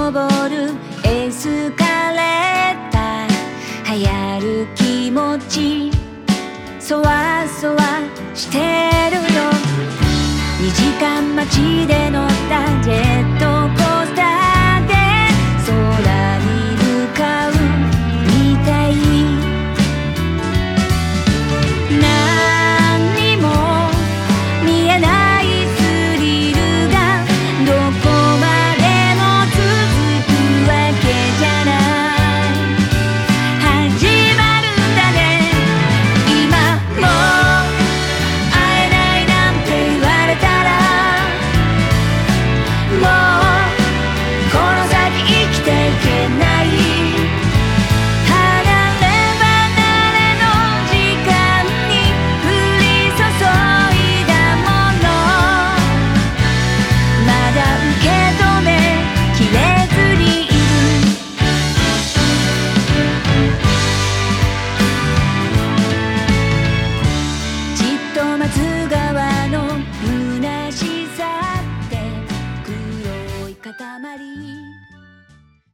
登るエスカレーター、流行る気持ちそわそわしてるよ。2時間待ちで乗ったジェットコースターで空に向かうみたい。何にも見えないスリルがどこまでも続くわけじゃない。始まるんだね今もう会えないなんて言われたら、もうこの先生きていけない。離れ離れの時間に降り注いだもの、まだ受け止めきれずにいる。じっと待つ側の虚しさって黒い塊